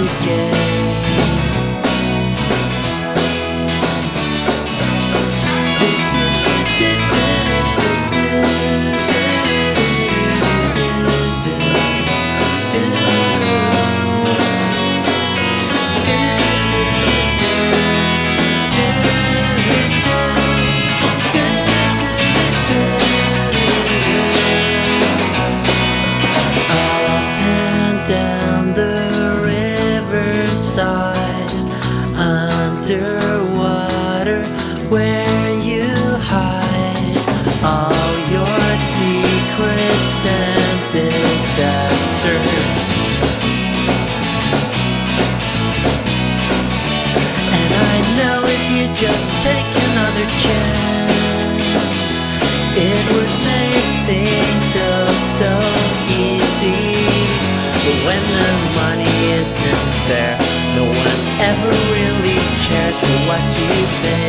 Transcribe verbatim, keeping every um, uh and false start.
again. Underwater, where you hide all your secrets and disasters. And I know if you just take another chance, it would make things oh so easy. But when the money isn't there, no one ever really cares for what you think.